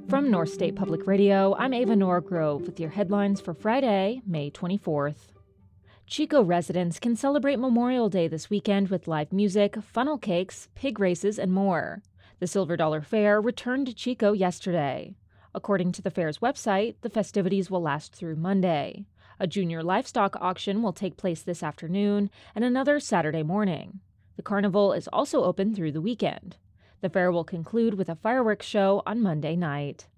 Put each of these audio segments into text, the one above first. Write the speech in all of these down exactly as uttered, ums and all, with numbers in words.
From North State Public Radio, I'm Ava Norgrove with your headlines for Friday, May twenty-fourth. Chico residents can celebrate Memorial Day this weekend with live music, funnel cakes, pig races, and more. The Silver Dollar Fair returned to Chico yesterday. According to the fair's website, the festivities will last through Monday. A junior livestock auction will take place this afternoon and another Saturday morning. The carnival is also open through the weekend. The fair will conclude with a fireworks show on Monday night.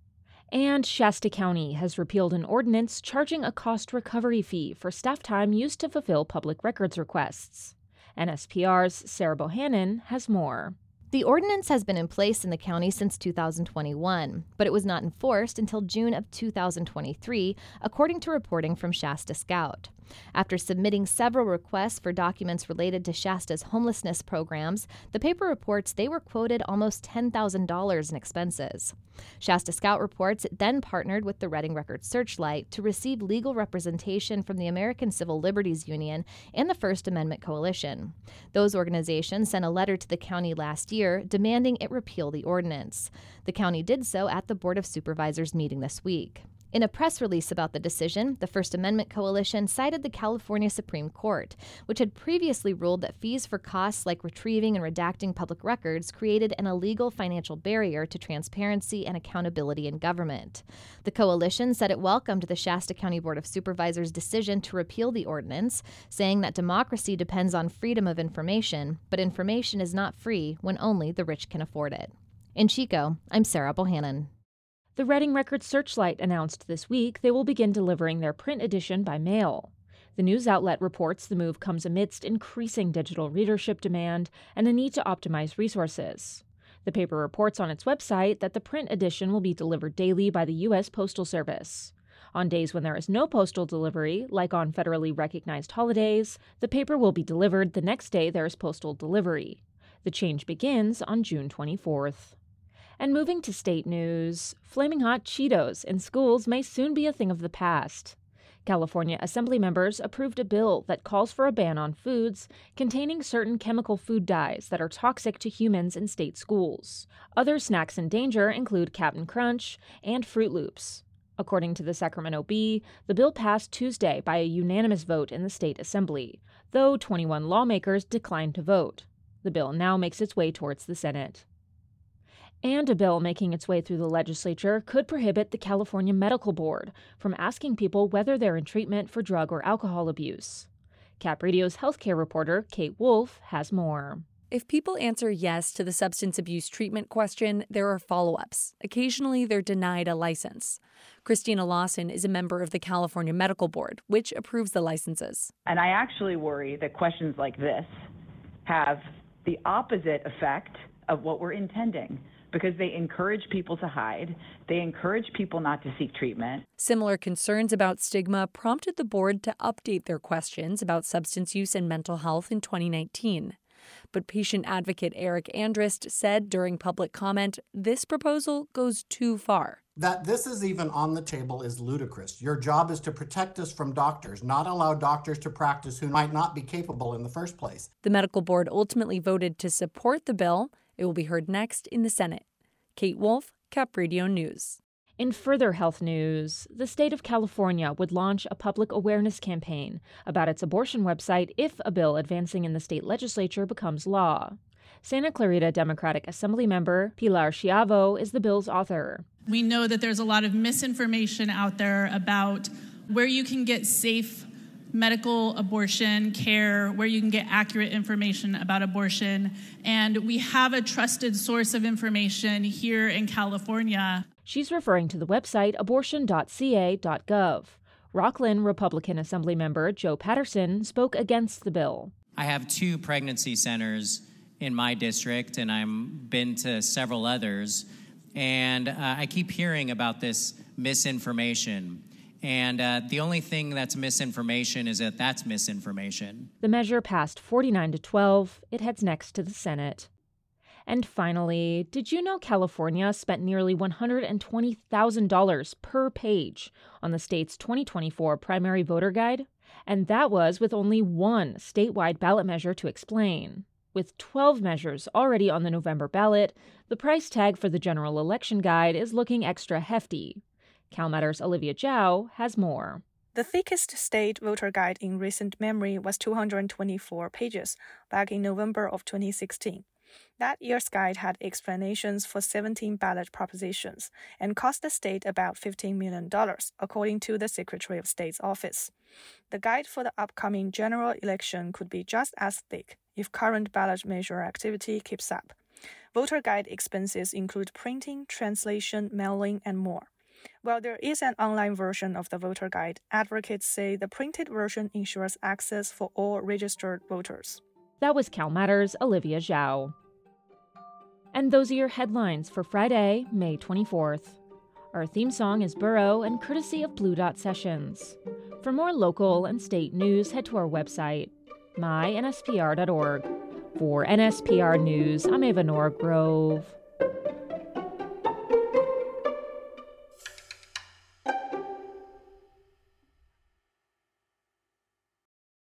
And Shasta County has repealed an ordinance charging a cost recovery fee for staff time used to fulfill public records requests. N S P R's Sarah Bohannon has more. The ordinance has been in place in the county since two thousand twenty-one, but it was not enforced until June of two thousand twenty-three, according to reporting from Shasta Scout. After submitting several requests for documents related to Shasta's homelessness programs, the paper reports they were quoted almost ten thousand dollars in expenses. Shasta Scout reports it then partnered with the Reading Records Searchlight to receive legal representation from the American Civil Liberties Union and the First Amendment Coalition. Those organizations sent a letter to the county last year demanding it repeal the ordinance. The county did so at the Board of Supervisors meeting this week. In a press release about the decision, the First Amendment Coalition cited the California Supreme Court, which had previously ruled that fees for costs like retrieving and redacting public records created an illegal financial barrier to transparency and accountability in government. The coalition said it welcomed the Shasta County Board of Supervisors' decision to repeal the ordinance, saying that democracy depends on freedom of information, but information is not free when only the rich can afford it. In Chico, I'm Sarah Bohannon. The Reading Records Searchlight announced this week they will begin delivering their print edition by mail. The news outlet reports the move comes amidst increasing digital readership demand and a need to optimize resources. The paper reports on its website that the print edition will be delivered daily by the U S Postal Service. On days when there is no postal delivery, like on federally recognized holidays, the paper will be delivered the next day there is postal delivery. The change begins on June twenty-fourth. And moving to state news, flaming hot Cheetos in schools may soon be a thing of the past. California Assembly members approved a bill that calls for a ban on foods containing certain chemical food dyes that are toxic to humans in state schools. Other snacks in danger include Cap'n Crunch and Fruit Loops. According to the Sacramento Bee, the bill passed Tuesday by a unanimous vote in the state assembly, though twenty-one lawmakers declined to vote. The bill now makes its way towards the Senate. And a bill making its way through the legislature could prohibit the California Medical Board from asking people whether they're in treatment for drug or alcohol abuse. Cap Radio's healthcare reporter, Kate Wolf, has more. If people answer yes to the substance abuse treatment question, there are follow-ups. Occasionally, they're denied a license. Christina Lawson is a member of the California Medical Board, which approves the licenses. And I actually worry that questions like this have the opposite effect of what we're intending, because they encourage people to hide. They encourage people not to seek treatment. Similar concerns about stigma prompted the board to update their questions about substance use and mental health in twenty nineteen. But patient advocate Eric Andrist said during public comment, this proposal goes too far. That this is even on the table is ludicrous. Your job is to protect us from doctors, not allow doctors to practice who might not be capable in the first place. The medical board ultimately voted to support the bill. It will be heard next in the Senate. Kate Wolf, Cap Radio News. In further health news, the state of California would launch a public awareness campaign about its abortion website if a bill advancing in the state legislature becomes law. Santa Clarita Democratic Assembly member Pilar Schiavo is the bill's author. We know that there's a lot of misinformation out there about where you can get safe medical abortion care, where you can get accurate information about abortion. And we have a trusted source of information here in California. She's referring to the website abortion dot c a dot gov. Rockland Republican Assembly member Joe Patterson spoke against the bill. I have two pregnancy centers in my district, and I've been to several others. And uh, I keep hearing about this misinformation. And uh, the only thing that's misinformation is that that's misinformation. The measure passed forty-nine to twelve. It heads next to the Senate. And finally, did you know California spent nearly one hundred twenty thousand dollars per page on the state's twenty twenty-four primary voter guide? And that was with only one statewide ballot measure to explain. With twelve measures already on the November ballot, the price tag for the general election guide is looking extra hefty. CalMatters' Olivia Zhao has more. The thickest state voter guide in recent memory was two hundred twenty-four pages back in November of twenty sixteen. That year's guide had explanations for seventeen ballot propositions and cost the state about fifteen million dollars, according to the Secretary of State's office. The guide for the upcoming general election could be just as thick if current ballot measure activity keeps up. Voter guide expenses include printing, translation, mailing, and more. While there is an online version of the voter guide, advocates say the printed version ensures access for all registered voters. That was CalMatters' Olivia Zhao. And those are your headlines for Friday, May twenty-fourth. Our theme song is Burrow and courtesy of Blue Dot Sessions. For more local and state news, head to our website, my N S P R dot org. For N S P R News, I'm Ava Norgrove.